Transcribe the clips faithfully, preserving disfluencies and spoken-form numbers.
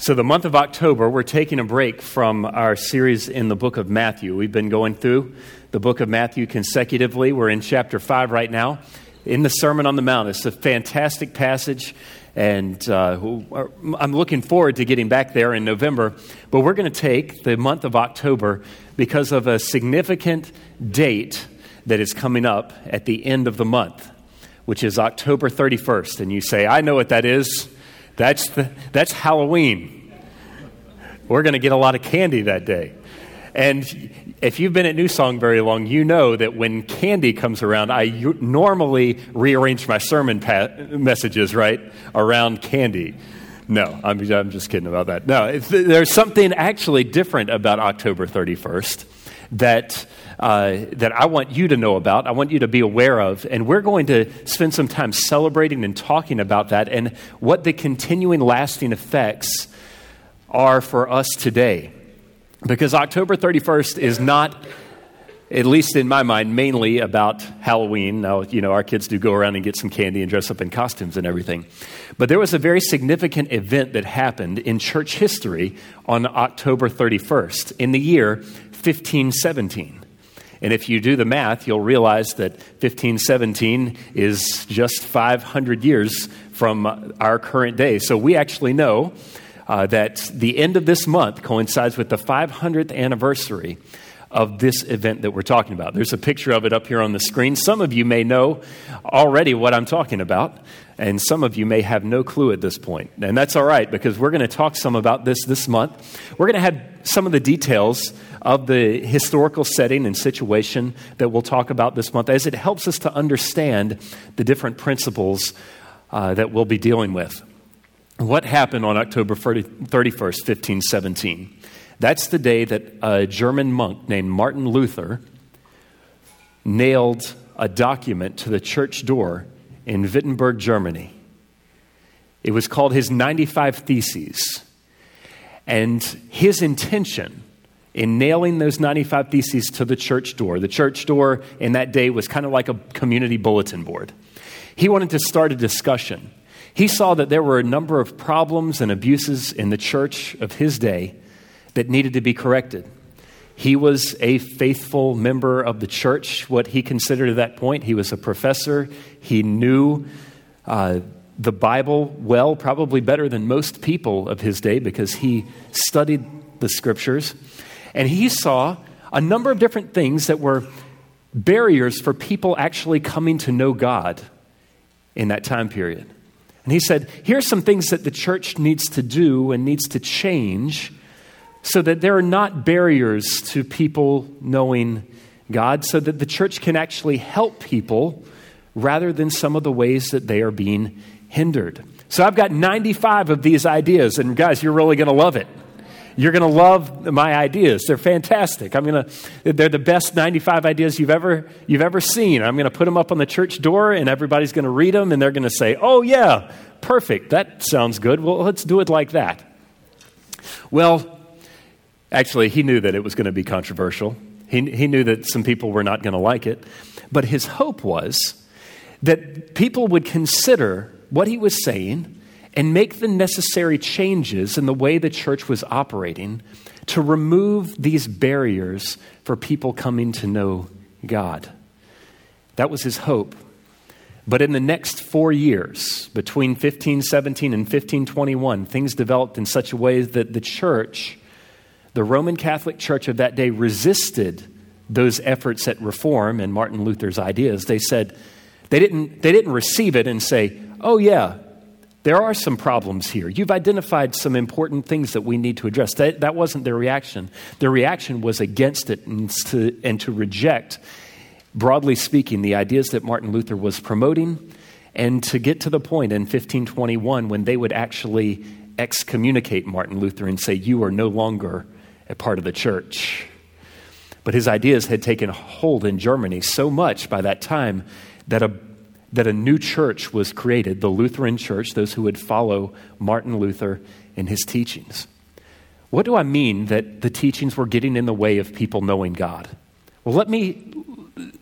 So the month of October, we're taking a break from our series in the book of Matthew. We've been going through the book of Matthew consecutively. We're in chapter five right now in the Sermon on the Mount. It's a fantastic passage, and uh, I'm looking forward to getting back there in November. But we're going to take the month of October because of a significant date that is coming up at the end of the month, which is October thirty-first. And you say, I know what that is. That's the, that's Halloween. We're going to get a lot of candy that day. And if you've been at New Song very long, you know that when candy comes around, I u- normally rearrange my sermon pa- messages, right, around candy. No, I'm, I'm just kidding about that. No, it's, there's something actually different about October thirty-first that uh, that I want you to know about, I want you to be aware of, and we're going to spend some time celebrating and talking about that and what the continuing lasting effects are for us today. Because October thirty-first is not, at least in my mind, mainly about Halloween. Now, you know, our kids do go around and get some candy and dress up in costumes and everything. But there was a very significant event that happened in church history on October thirty-first in the year fifteen seventeen. And if you do the math, you'll realize that fifteen seventeen is just five hundred years from our current day. So we actually know uh, that the end of this month coincides with the five hundredth anniversary of this event that we're talking about. There's a picture of it up here on the screen. Some of you may know already what I'm talking about, and some of you may have no clue at this point. And that's all right, because we're going to talk some about this this month. We're going to have some of the details of the historical setting and situation that we'll talk about this month, as it helps us to understand the different principles uh, that we'll be dealing with. What happened on October thirty-first, fifteen seventeen? That's the day that a German monk named Martin Luther nailed a document to the church door in Wittenberg, Germany. It was called his ninety-five Theses. And his intention in nailing those ninety-five Theses to the church door, the church door in that day was kind of like a community bulletin board. He wanted to start a discussion. He saw that there were a number of problems and abuses in the church of his day that needed to be corrected. He was a faithful member of the church, what he considered at that point. He was a professor. He knew uh, the Bible well, probably better than most people of his day, because he studied the scriptures. And he saw a number of different things that were barriers for people actually coming to know God in that time period. And he said, here's some things that the church needs to do and needs to change so that there are not barriers to people knowing God, so that the church can actually help people rather than some of the ways that they are being hindered. So I've got ninety-five of these ideas, and guys, you're really going to love it. You're going to love my ideas. They're fantastic. I'm going to, they're the best ninety-five ideas you've ever, you've ever seen. I'm going to put them up on the church door, and everybody's going to read them, and they're going to say, oh yeah, perfect. That sounds good. Well, let's do it like that. Well, actually, he knew that it was going to be controversial. He, he knew that some people were not going to like it. But his hope was that people would consider what he was saying and make the necessary changes in the way the church was operating to remove these barriers for people coming to know God. That was his hope. But in the next four years, between fifteen seventeen and fifteen twenty-one, things developed in such a way that the church, the Roman Catholic Church of that day, resisted those efforts at reform and Martin Luther's ideas. They said, they didn't, they didn't receive it and say, oh yeah, there are some problems here. You've identified some important things that we need to address. That, that wasn't their reaction. Their reaction was against it and to, and to reject, broadly speaking, the ideas that Martin Luther was promoting, and to get to the point in fifteen twenty-one when they would actually excommunicate Martin Luther and say, you are no longer a part of the church. But his ideas had taken hold in Germany so much by that time that a that a new church was created, the Lutheran Church, those who would follow Martin Luther in his teachings. What do I mean that the teachings were getting in the way of people knowing God? Well, let me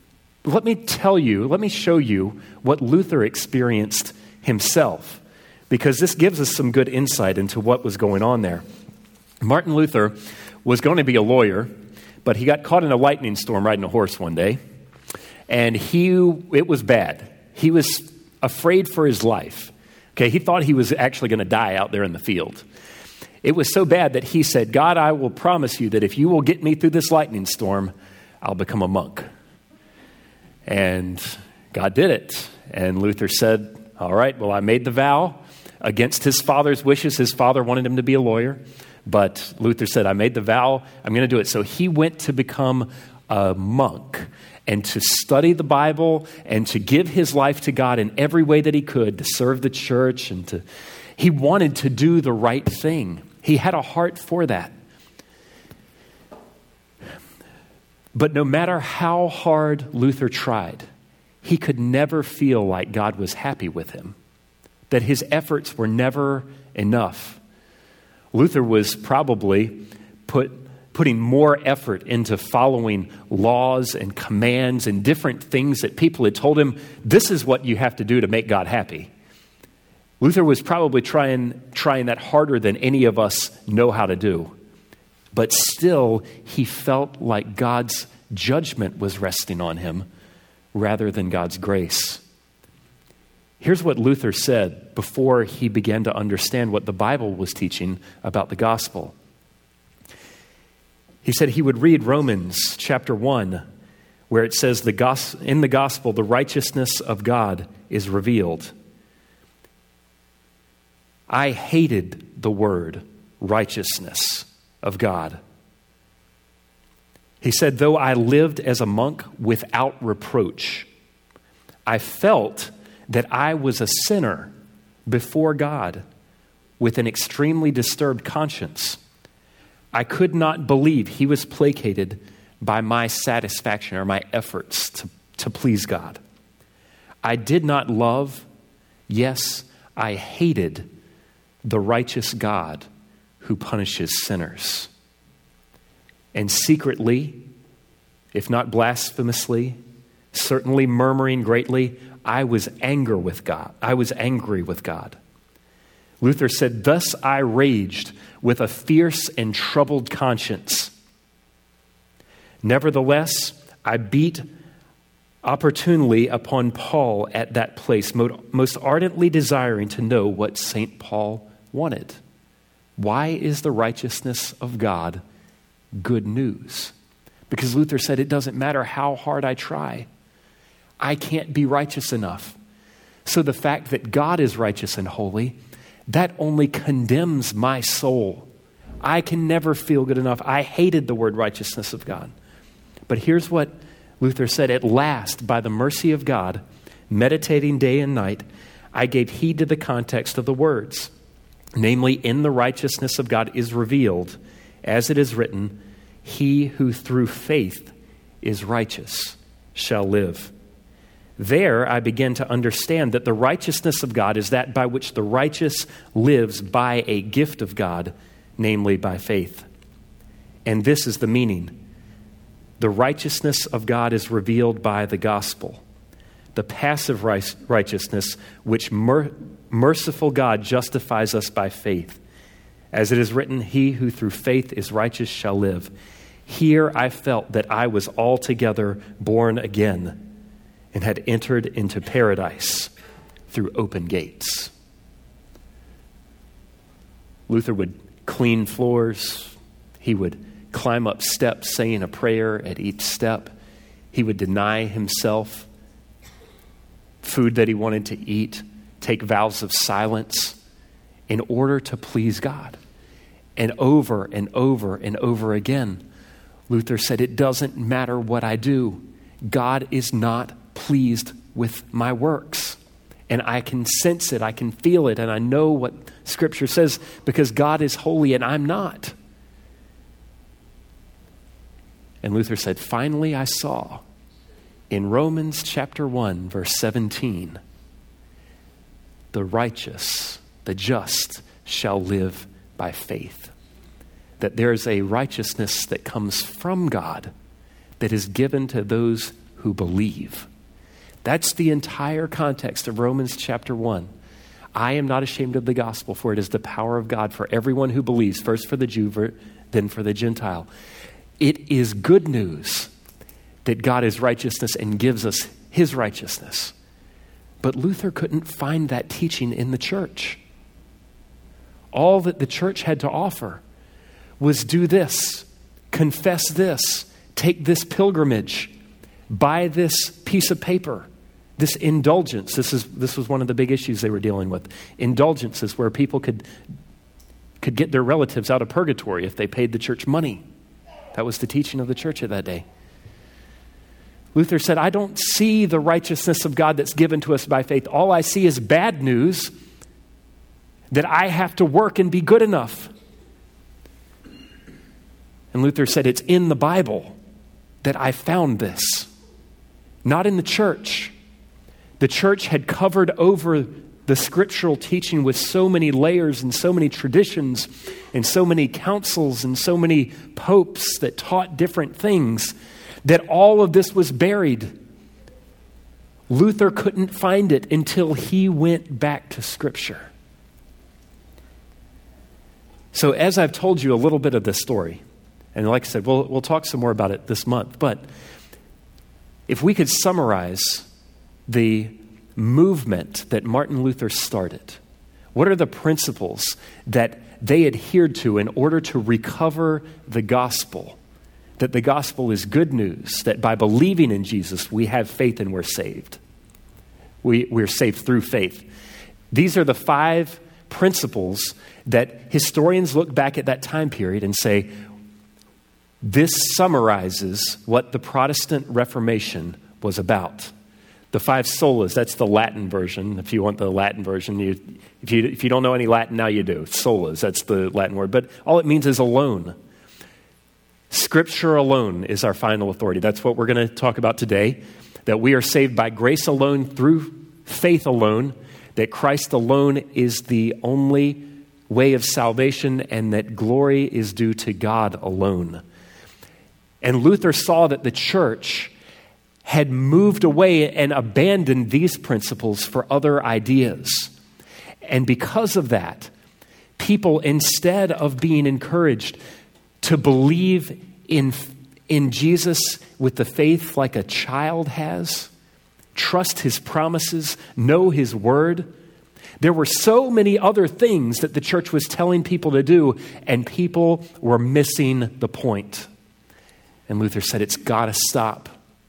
let me tell you, let me show you what Luther experienced himself because this gives us some good insight into what was going on there. Martin Luther was going to be a lawyer, but he got caught in a lightning storm riding a horse one day, and he it was bad. He was afraid for his life. Okay, he thought he was actually going to die out there in the field. It was so bad that he said, God, I will promise you that if you will get me through this lightning storm, I'll become a monk. And God did it. And Luther said, all right, well, I made the vow against his father's wishes. His father wanted him to be a lawyer. But Luther said, I made the vow, I'm going to do it. So he went to become a monk and to study the Bible and to give his life to God in every way that he could, to serve the church. And to he wanted to do the right thing. He had a heart for that. But no matter how hard Luther tried, he could never feel like God was happy with him, that his efforts were never enough. Luther was probably put, putting more effort into following laws and commands and different things that people had told him, this is what you have to do to make God happy. Luther was probably trying, trying that harder than any of us know how to do. But still, he felt like God's judgment was resting on him rather than God's grace. Here's what Luther said before he began to understand what the Bible was teaching about the gospel. He said he would read Romans chapter one, where it says, the gos- in the gospel, the righteousness of God is revealed. I hated the word righteousness of God. He said, though I lived as a monk without reproach, I felt that I was a sinner before God with an extremely disturbed conscience. I could not believe he was placated by my satisfaction or my efforts to, to please God. I did not love, yes, I hated the righteous God who punishes sinners. And secretly, if not blasphemously, certainly murmuring greatly, I was angry with God. I was angry with God. Luther said, thus I raged with a fierce and troubled conscience. Nevertheless, I beat opportunely upon Paul at that place, most ardently desiring to know what Saint Paul wanted. Why is the righteousness of God good news? Because Luther said, it doesn't matter how hard I try. I can't be righteous enough. So the fact that God is righteous and holy, that only condemns my soul. I can never feel good enough. I hated the word righteousness of God. But here's what Luther said, at last, by the mercy of God, meditating day and night, I gave heed to the context of the words. Namely, in the righteousness of God is revealed, as it is written, he who through faith is righteous shall live. There I began to understand that the righteousness of God is that by which the righteous lives by a gift of God, namely by faith. And this is the meaning. The righteousness of God is revealed by the gospel, the passive righteousness which mer- merciful God justifies us by faith. As it is written, he who through faith is righteous shall live. Here I felt that I was altogether born again and had entered into paradise through open gates. Luther would clean floors. He would climb up steps saying a prayer at each step. He would deny himself food that he wanted to eat, take vows of silence in order to please God. And over and over and over again, Luther said, it doesn't matter what I do. God is not pleased with my works. And I can sense it, I can feel it, and I know what Scripture says because God is holy and I'm not. And Luther said, finally I saw in Romans chapter one, verse seventeen, the righteous, the just shall live by faith. That there is a righteousness that comes from God that is given to those who believe. That's the entire context of Romans chapter one. I am not ashamed of the gospel, for it is the power of God for everyone who believes, first for the Jew, then for the Gentile. It is good news that God is righteousness and gives us his righteousness. But Luther couldn't find that teaching in the church. All that the church had to offer was do this, confess this, take this pilgrimage, buy this piece of paper, this indulgence. This is this was one of the big issues they were dealing with. Indulgences where people could, could get their relatives out of purgatory if they paid the church money. That was the teaching of the church at that day. Luther said, I don't see the righteousness of God that's given to us by faith. All I see is bad news that I have to work and be good enough. And Luther said, it's in the Bible that I found this, not in the church. The church had covered over the scriptural teaching with so many layers and so many traditions and so many councils and so many popes that taught different things that all of this was buried. Luther couldn't find it until he went back to Scripture. So as I've told you a little bit of this story, and like I said, we'll, we'll talk some more about it this month, but if we could summarize the movement that Martin Luther started, what are the principles that they adhered to in order to recover the gospel? That the gospel is good news, that by believing in Jesus, we have faith and we're saved. We, we're saved through faith. These are the five principles that historians look back at that time period and say, this summarizes what the Protestant Reformation was about. The five solas, that's the Latin version. If you want the Latin version, you, if you if you don't know any Latin, now you do. Solas, that's the Latin word. But all it means is alone. Scripture alone is our final authority. That's what we're going to talk about today, that we are saved by grace alone, through faith alone, that Christ alone is the only way of salvation, and that glory is due to God alone. And Luther saw that the church had moved away and abandoned these principles for other ideas. And because of that, people, instead of being encouraged to believe in, in Jesus with the faith like a child has, trust his promises, know his word, there were so many other things that the church was telling people to do, and people were missing the point. And Luther said, it's got to stop.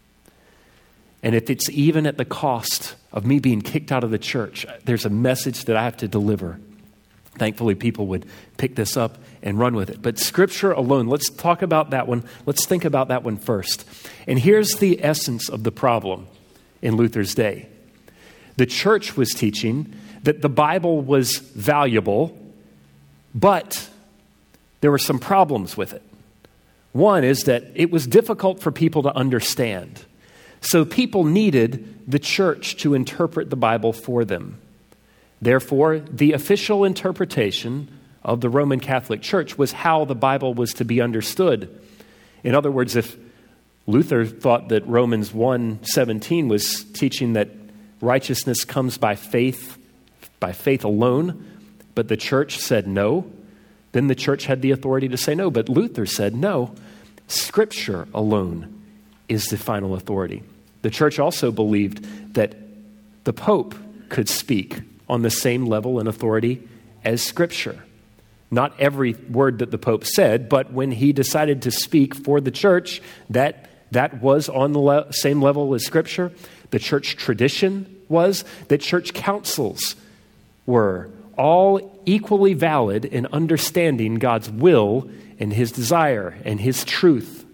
And if it's even at the cost of me being kicked out of the church, there's a message that I have to deliver. Thankfully, people would pick this up and run with it. But Scripture alone, let's talk about that one. Let's think about that one first. And here's the essence of the problem in Luther's day. The church was teaching that the Bible was valuable, but there were some problems with it. One is that it was difficult for people to understand. So people needed the church to interpret the Bible for them. Therefore, the official interpretation of the Roman Catholic Church was how the Bible was to be understood. In other words, if Luther thought that Romans one seventeen was teaching that righteousness comes by faith, by faith alone, but the church said no, then the church had the authority to say no. But Luther said no, Scripture alone is the final authority. The church also believed that the Pope could speak on the same level and authority as Scripture. Not every word that the Pope said, but when he decided to speak for the church, that, that was on the le- same level as Scripture. The church tradition was, that church councils were all equally valid in understanding God's will and his desire and his truth.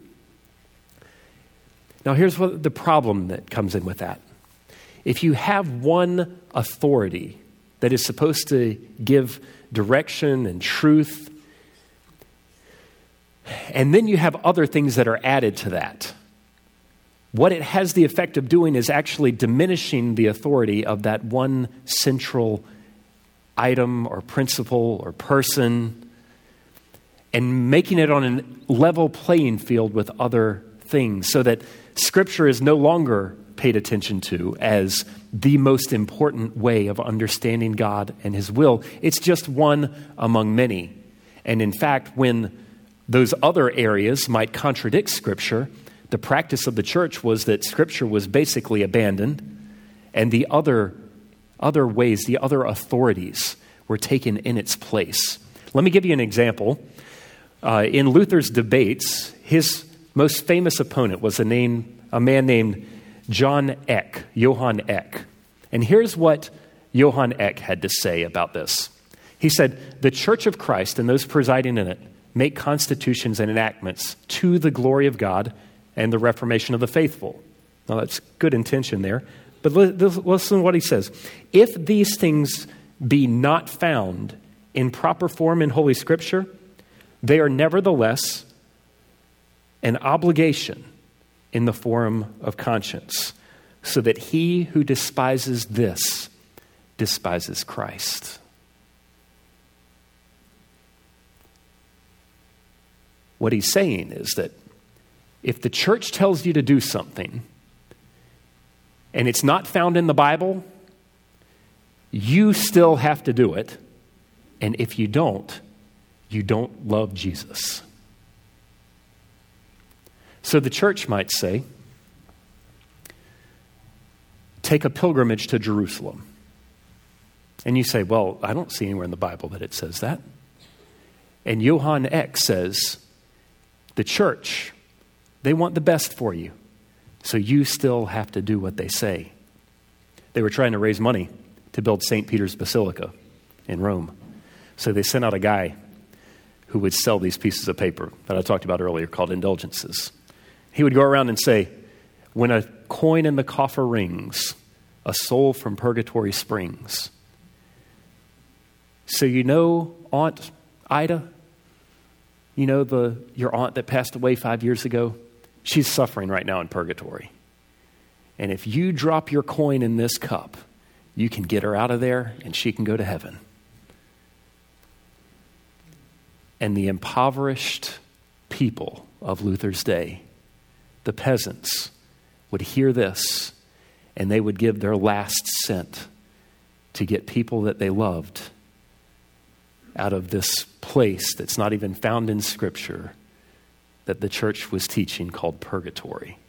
Now, here's what the problem that comes in with that. If you have one authority that is supposed to give direction and truth, and then you have other things that are added to that, what it has the effect of doing is actually diminishing the authority of that one central item or principle or person, and making it on a level playing field with other things, so that Scripture is no longer paid attention to as the most important way of understanding God and his will. It's just one among many. And in fact, when those other areas might contradict Scripture, the practice of the church was that Scripture was basically abandoned, and the other, other ways, the other authorities were taken in its place. Let me give you an example. Uh, in Luther's debates, his most famous opponent was a, name, a man named John Eck, Johann Eck. And here's what Johann Eck had to say about this. He said, "The Church of Christ and those presiding in it make constitutions and enactments to the glory of God and the reformation of the faithful." Now, that's good intention there. But listen to what he says. "If these things be not found in proper form in Holy Scripture, they are nevertheless an obligation in the form of conscience, so that he who despises this despises Christ." What he's saying is that if the church tells you to do something and it's not found in the Bible, you still have to do it. And if you don't, you don't love Jesus. So the church might say, take a pilgrimage to Jerusalem. And you say, well, I don't see anywhere in the Bible that it says that. And Johann Eck says, the church, they want the best for you. So you still have to do what they say. They were trying to raise money to build Saint Peter's Basilica in Rome. So they sent out a guy who would sell these pieces of paper that I talked about earlier called indulgences. He would go around and say, when a coin in the coffer rings, a soul from purgatory springs. So you know Aunt Ida? You know the your aunt that passed away five years ago? She's suffering right now in purgatory. And if you drop your coin in this cup, you can get her out of there and she can go to heaven. And the impoverished people of Luther's day, the peasants, would hear this and they would give their last cent to get people that they loved out of this place that's not even found in Scripture that the church was teaching called purgatory.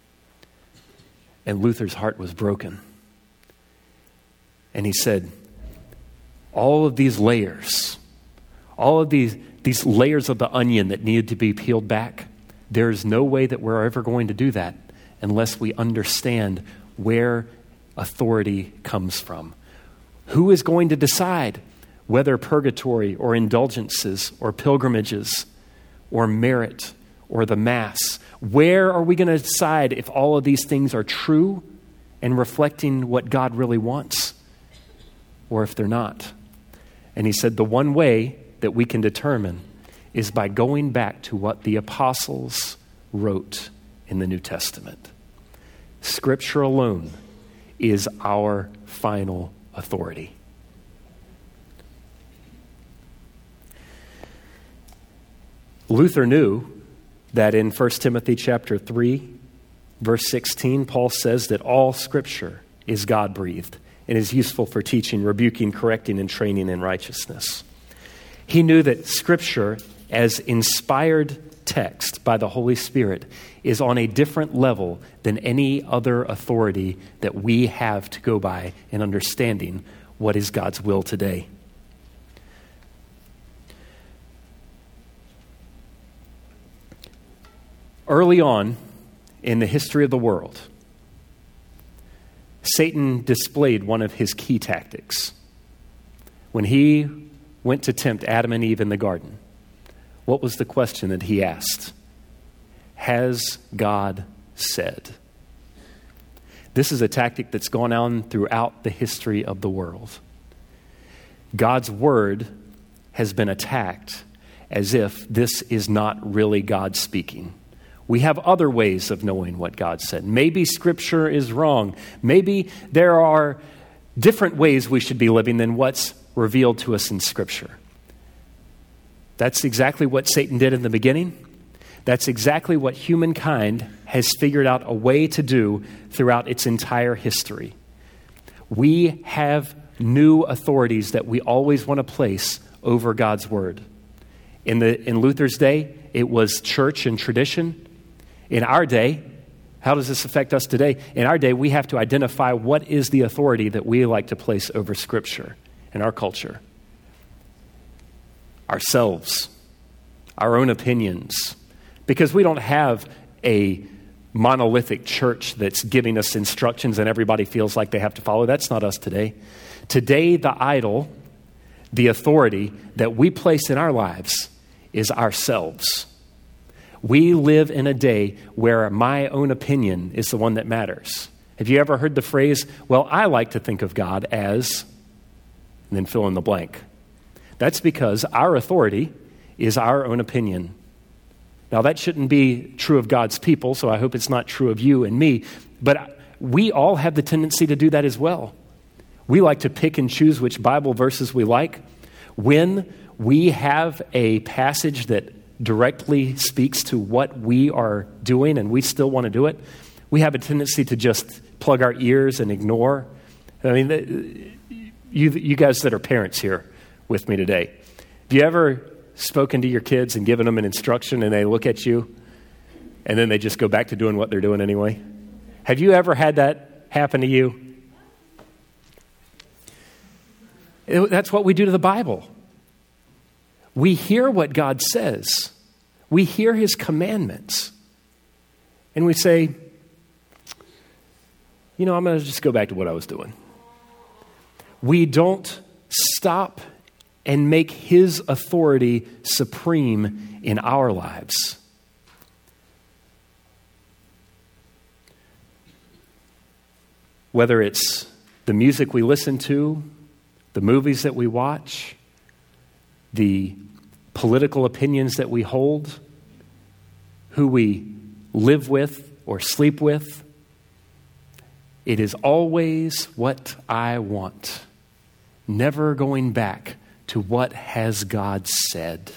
And Luther's heart was broken. And he said, all of these layers, all of these, these layers of the onion that needed to be peeled back, there's no way that we're ever going to do that unless we understand where authority comes from. Who is going to decide whether purgatory or indulgences or pilgrimages or merit or the Mass? Where are we going to decide if all of these things are true and reflecting what God really wants, or if they're not? And he said the one way that we can determine is by going back to what the apostles wrote in the New Testament. Scripture alone is our final authority. Luther knew that in First Timothy chapter three, verse sixteen, Paul says that all Scripture is God-breathed and is useful for teaching, rebuking, correcting, and training in righteousness. He knew that Scripture, as inspired text by the Holy Spirit, is on a different level than any other authority that we have to go by in understanding what is God's will today. Early on in the history of the world, Satan displayed one of his key tactics. When he went to tempt Adam and Eve in the garden, what was the question that he asked? Has God said? This is a tactic that's gone on throughout the history of the world. God's word has been attacked as if this is not really God speaking. We have other ways of knowing what God said. Maybe Scripture is wrong. Maybe there are different ways we should be living than what's revealed to us in Scripture. That's exactly what Satan did in the beginning. That's exactly what humankind has figured out a way to do throughout its entire history. We have new authorities that we always want to place over God's word. In the in Luther's day, it was church and tradition. In our day, how does this affect us today? In our day, we have to identify what is the authority that we like to place over Scripture in our culture. Ourselves, our own opinions, because we don't have a monolithic church that's giving us instructions and everybody feels like they have to follow. That's not us today. Today, the idol, the authority that we place in our lives is ourselves. We live in a day where my own opinion is the one that matters. Have you ever heard the phrase, well, I like to think of God as, and then fill in the blank. That's because our authority is our own opinion. Now, that shouldn't be true of God's people, so I hope it's not true of you and me, but we all have the tendency to do that as well. We like to pick and choose which Bible verses we like. When we have a passage that directly speaks to what we are doing and we still want to do it, we have a tendency to just plug our ears and ignore. I mean, you, you guys that are parents here with me today, have you ever spoken to your kids and given them an instruction and they look at you and then they just go back to doing what they're doing anyway? Have you ever had that happen to you? It, that's what we do to the Bible. We hear what God says. We hear his commandments. And we say, you know, I'm going to just go back to what I was doing. We don't stop and make his authority supreme in our lives. Whether it's the music we listen to, the movies that we watch, the political opinions that we hold, who we live with or sleep with, it is always what I want, never going back to what has God said.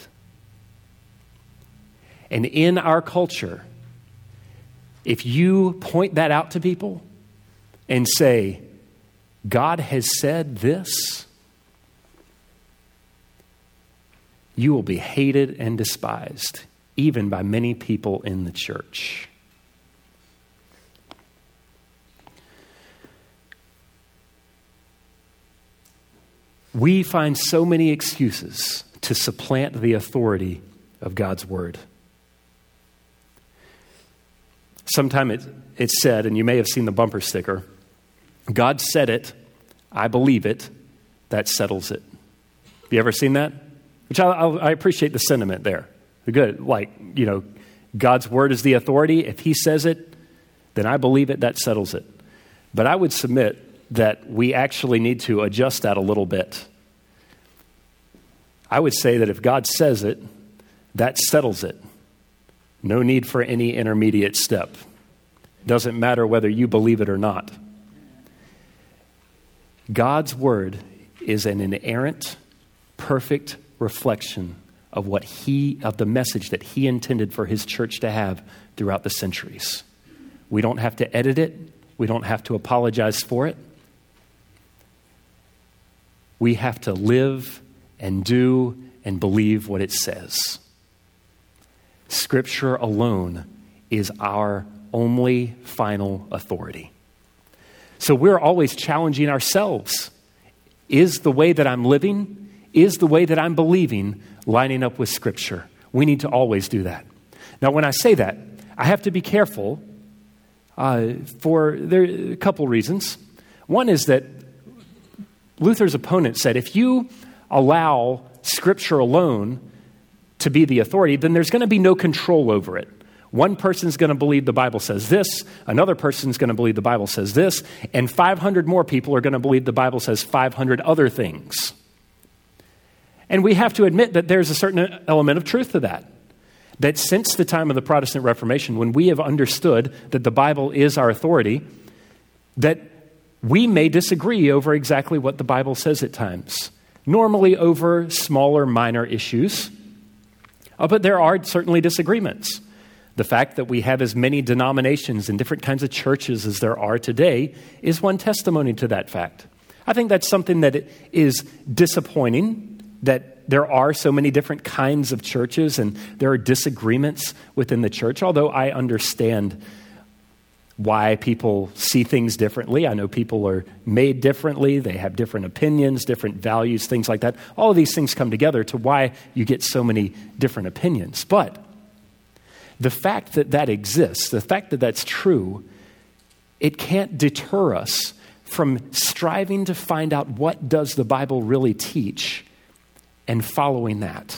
And in our culture, if you point that out to people and say, God has said this, you will be hated and despised, even by many people in the church. We find so many excuses to supplant the authority of God's word. Sometime it, it's said, and you may have seen the bumper sticker, God said it, I believe it, that settles it. Have you ever seen that? Which I, I appreciate the sentiment there. Good, like, you know, God's word is the authority. If he says it, then I believe it, that settles it. But I would submit that we actually need to adjust that a little bit. I would say that if God says it, that settles it. No need for any intermediate step. Doesn't matter whether you believe it or not. God's word is an inerrant, perfect reflection of what he, of the message that he intended for his church to have throughout the centuries. We don't have to edit it. We don't have to apologize for it. We have to live and do and believe what it says. Scripture alone is our only final authority. So we're always challenging ourselves. Is the way that I'm living, is the way that I'm believing lining up with Scripture? We need to always do that. Now, when I say that, I have to be careful uh, for there are a couple reasons. One is that Luther's opponent said, if you allow Scripture alone to be the authority, then there's going to be no control over it. One person's going to believe the Bible says this, another person's going to believe the Bible says this, and five hundred more people are going to believe the Bible says five hundred other things. And we have to admit that there's a certain element of truth to that. That since the time of the Protestant Reformation, when we have understood that the Bible is our authority, that we may disagree over exactly what the Bible says at times. Normally over smaller, minor issues. Uh, but there are certainly disagreements. The fact that we have as many denominations and different kinds of churches as there are today is one testimony to that fact. I think that's something that is disappointing, that there are so many different kinds of churches and there are disagreements within the church, although I understand why people see things differently. I know people are made differently. They have different opinions, different values, things like that. All of these things come together to why you get so many different opinions. But the fact that that exists, the fact that that's true, it can't deter us from striving to find out what does the Bible really teach and following that.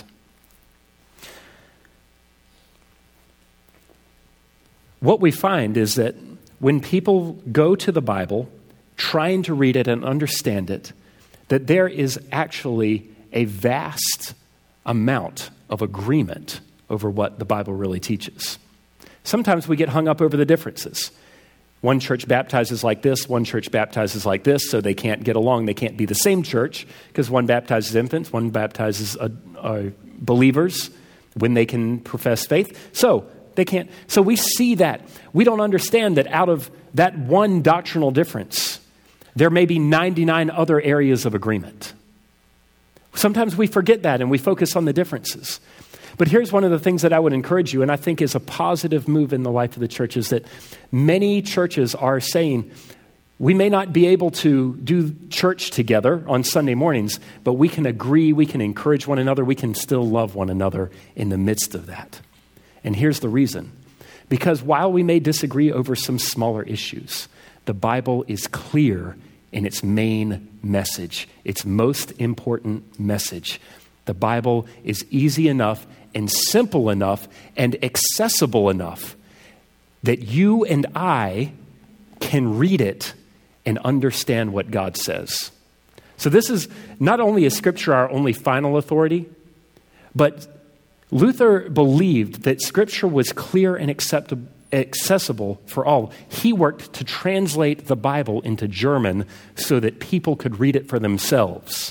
What we find is that when people go to the Bible, trying to read it and understand it, that there is actually a vast amount of agreement over what the Bible really teaches. Sometimes we get hung up over the differences. One church baptizes like this, one church baptizes like this, so they can't get along. They can't be the same church because one baptizes infants, one baptizes uh, uh, believers when they can profess faith. So they can't. So we see that. We don't understand that out of that one doctrinal difference, there may be ninety-nine other areas of agreement. Sometimes we forget that and we focus on the differences. But here's one of the things that I would encourage you, and I think is a positive move in the life of the church, is that many churches are saying, we may not be able to do church together on Sunday mornings, but we can agree, we can encourage one another, we can still love one another in the midst of that. And here's the reason. Because while we may disagree over some smaller issues, the Bible is clear in its main message, its most important message. The Bible is easy enough and simple enough and accessible enough that you and I can read it and understand what God says. So this is not only is Scripture our only final authority, but Luther believed that Scripture was clear and acceptable, accessible for all. He worked to translate the Bible into German so that people could read it for themselves.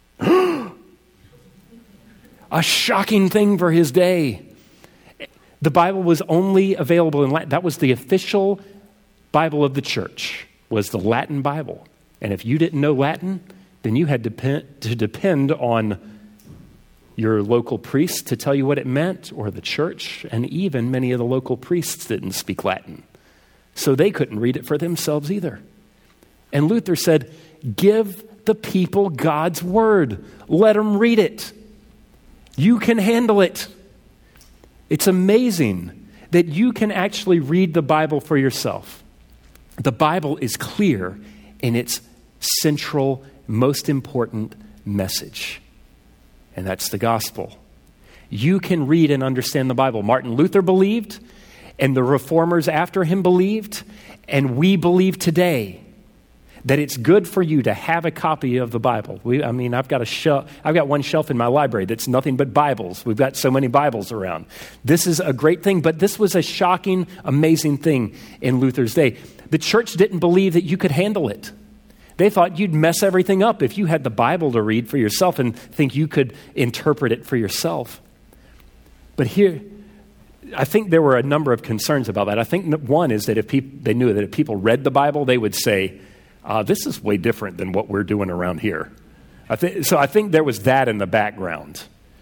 A shocking thing for his day. The Bible was only available in Latin. That was the official Bible of the church, was the Latin Bible. And if you didn't know Latin, then you had to depend, to depend on your local priest to tell you what it meant, or the church, and even many of the local priests didn't speak Latin. So they couldn't read it for themselves either. And Luther said, give the people God's word. Let them read it. You can handle it. It's amazing that you can actually read the Bible for yourself. The Bible is clear in its central, most important message, and that's the gospel. You can read and understand the Bible. Martin Luther believed, and the reformers after him believed, and we believe today that it's good for you to have a copy of the Bible. We, I mean, I've got a shelf, I've got one shelf in my library that's nothing but Bibles. We've got so many Bibles around. This is a great thing, but this was a shocking, amazing thing in Luther's day. The church didn't believe that you could handle it. They thought you'd mess everything up if you had the Bible to read for yourself and think you could interpret it for yourself. But here, I think there were a number of concerns about that. I think one is that if people, they knew that if people read the Bible, they would say, Uh, this is way different than what we're doing around here. I think, so I think there was that in the background.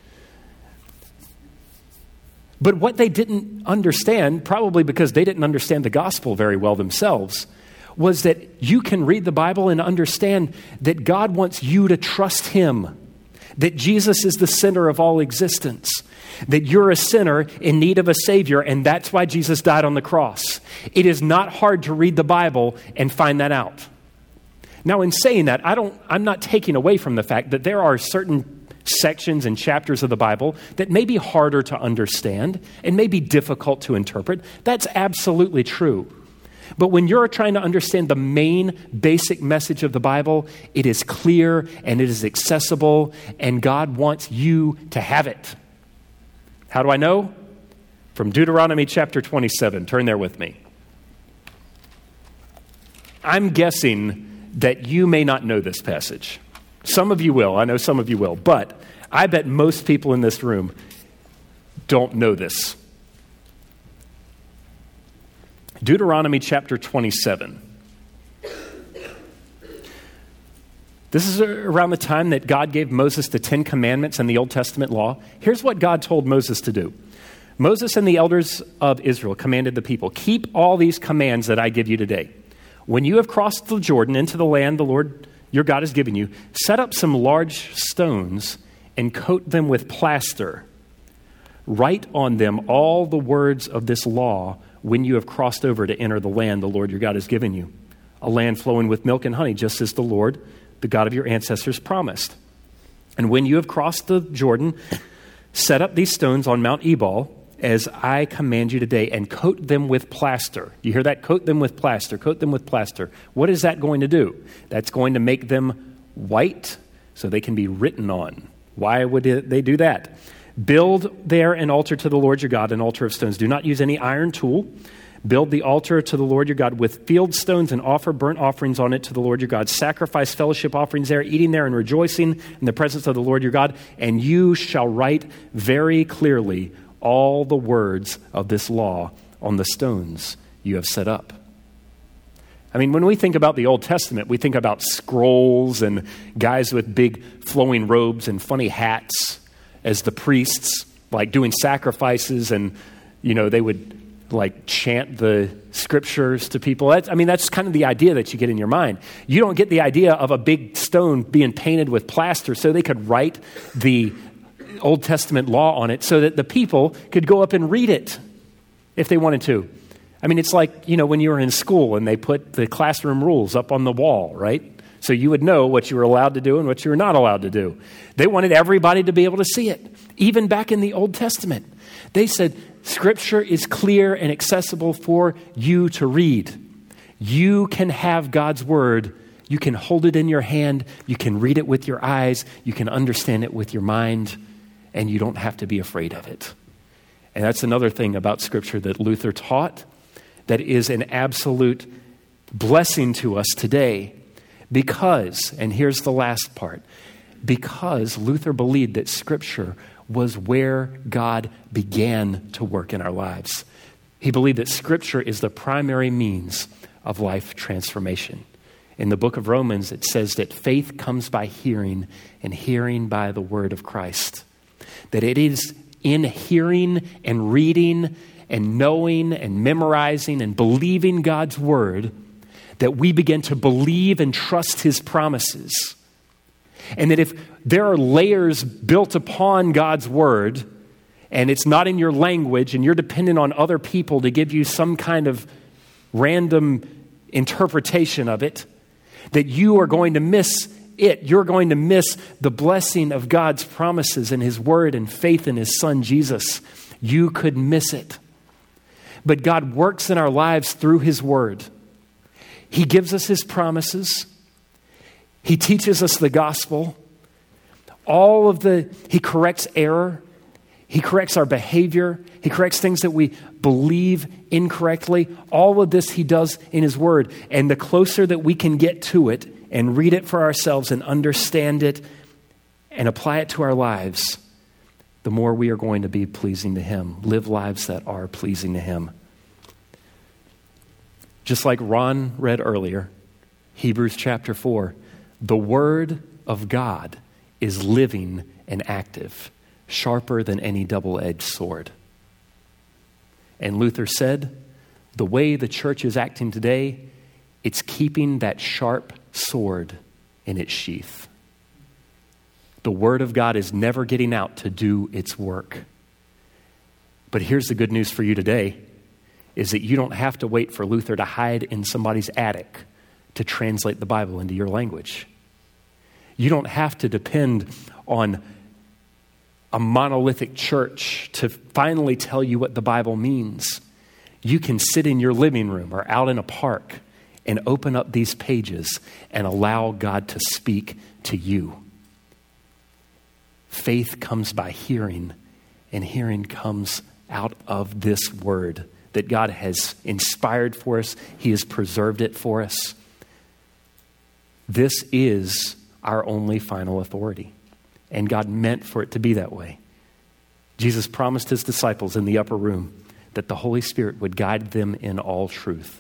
But what they didn't understand, probably because they didn't understand the gospel very well themselves, was that you can read the Bible and understand that God wants you to trust Him, that Jesus is the center of all existence, that you're a sinner in need of a Savior, and that's why Jesus died on the cross. It is not hard to read the Bible and find that out. Now, in saying that, I don't, I'm not taking away from the fact that there are certain sections and chapters of the Bible that may be harder to understand and may be difficult to interpret. That's absolutely true. But when you're trying to understand the main basic message of the Bible, it is clear and it is accessible, and God wants you to have it. How do I know? From Deuteronomy chapter twenty-seven. Turn there with me. I'm guessing that you may not know this passage. Some of you will. I know some of you will. But I bet most people in this room don't know this. Deuteronomy chapter twenty-seven. This is around the time that God gave Moses the Ten Commandments and the Old Testament law. Here's what God told Moses to do. Moses and the elders of Israel commanded the people, keep all these commands that I give you today. When you have crossed the Jordan into the land the Lord your God has given you, set up some large stones and coat them with plaster. Write on them all the words of this law when you have crossed over to enter the land the Lord your God has given you, a land flowing with milk and honey, just as the Lord, the God of your ancestors, promised. And when you have crossed the Jordan, set up these stones on Mount Ebal, as I command you today, and coat them with plaster. You hear that? Coat them with plaster. Coat them with plaster. What is that going to do? That's going to make them white so they can be written on. Why would they do that? Build there an altar to the Lord your God, an altar of stones. Do not use any iron tool. Build the altar to the Lord your God with field stones and offer burnt offerings on it to the Lord your God. Sacrifice fellowship offerings there, eating there and rejoicing in the presence of the Lord your God. And you shall write very clearly all the words of this law on the stones you have set up. I mean, when we think about the Old Testament, we think about scrolls and guys with big flowing robes and funny hats as the priests, like doing sacrifices, and, you know, they would like chant the scriptures to people. That's, I mean, that's kind of the idea that you get in your mind. You don't get the idea of a big stone being painted with plaster so they could write the Old Testament law on it so that the people could go up and read it if they wanted to. I mean, it's like, you know, when you were in school and they put the classroom rules up on the wall, right? So you would know what you were allowed to do and what you were not allowed to do. They wanted everybody to be able to see it. Even back in the Old Testament, they said, Scripture is clear and accessible for you to read. You can have God's word. You can hold it in your hand. You can read it with your eyes. You can understand it with your mind. And you don't have to be afraid of it. And that's another thing about Scripture that Luther taught that is an absolute blessing to us today. Because, and here's the last part, because Luther believed that Scripture was where God began to work in our lives. He believed that Scripture is the primary means of life transformation. In the book of Romans, it says that faith comes by hearing, and hearing by the word of Christ. That it is in hearing and reading and knowing and memorizing and believing God's word that we begin to believe and trust his promises. And that if there are layers built upon God's word, and it's not in your language, and you're dependent on other people to give you some kind of random interpretation of it, that you are going to miss it. You're going to miss the blessing of God's promises and his word and faith in his son, Jesus. You could miss it. But God works in our lives through his word. He gives us his promises. He teaches us the gospel. All of the, he corrects error. He corrects our behavior. He corrects things that we believe incorrectly. All of this he does in his word. And the closer that we can get to it and read it for ourselves and understand it and apply it to our lives, the more we are going to be pleasing to him. Live lives that are pleasing to him. Just like Ron read earlier, Hebrews chapter four, the word of God is living and active, sharper than any double-edged sword. And Luther said, the way the church is acting today, it's keeping that sharp sword in its sheath. The word of God is never getting out to do its work. But here's the good news for you today, is that you don't have to wait for Luther to hide in somebody's attic to translate the Bible into your language. You don't have to depend on a monolithic church to finally tell you what the Bible means. You can sit in your living room or out in a park and open up these pages and allow God to speak to you. Faith comes by hearing, and hearing comes out of this word that God has inspired for us. He has preserved it for us. This is our only final authority. And God meant for it to be that way. Jesus promised his disciples in the upper room that the Holy Spirit would guide them in all truth.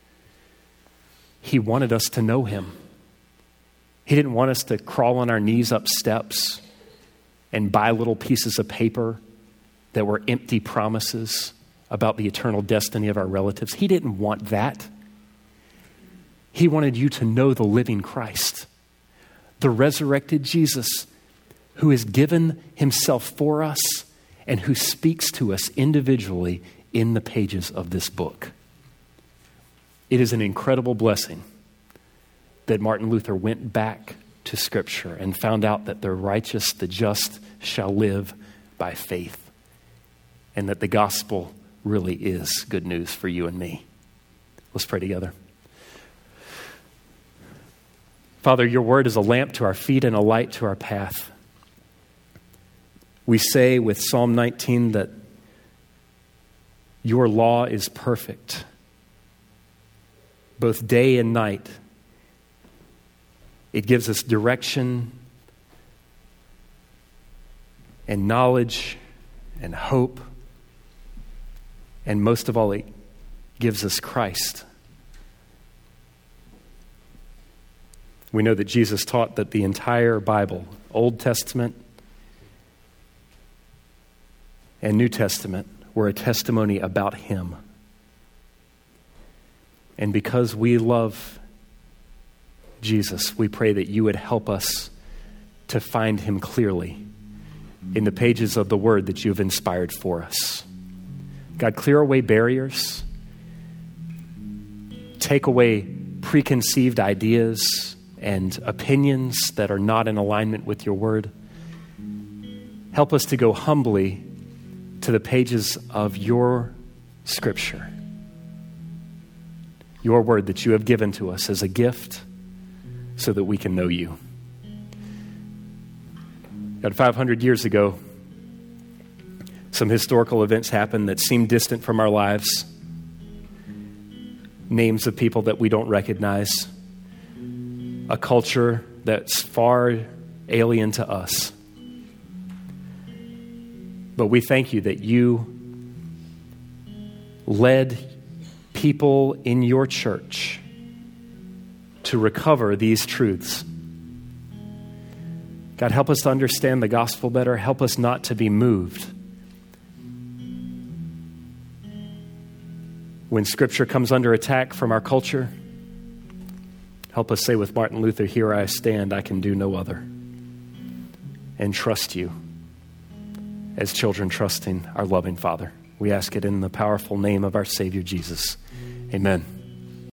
He wanted us to know him. He didn't want us to crawl on our knees up steps and buy little pieces of paper that were empty promises about the eternal destiny of our relatives. He didn't want that. He wanted you to know the living Christ, the resurrected Jesus, who has given himself for us and who speaks to us individually in the pages of this book. It is an incredible blessing that Martin Luther went back to Scripture and found out that the righteous, the just, shall live by faith, and that the gospel really is good news for you and me. Let's pray together. Father, your word is a lamp to our feet and a light to our path. We say with Psalm nineteen that your law is perfect, both day and night. It gives us direction and knowledge and hope. And most of all, it gives us Christ. We know that Jesus taught that the entire Bible, Old Testament and New Testament, were a testimony about him. And because we love Jesus, we pray that you would help us to find him clearly in the pages of the word that you've inspired for us. God, clear away barriers, take away preconceived ideas and opinions that are not in alignment with your word. Help us to go humbly to the pages of your Scripture, your word that you have given to us as a gift so that we can know you. God, five hundred years ago, some historical events happened that seem distant from our lives. Names of people that we don't recognize. A culture that's far alien to us. But we thank you that you led people in your church to recover these truths. God, help us to understand the gospel better. Help us not to be moved when Scripture comes under attack from our culture. Help us say with Martin Luther, "Here I stand, I can do no other," and trust you as children trusting our loving Father. We ask it in the powerful name of our Savior Jesus. Amen.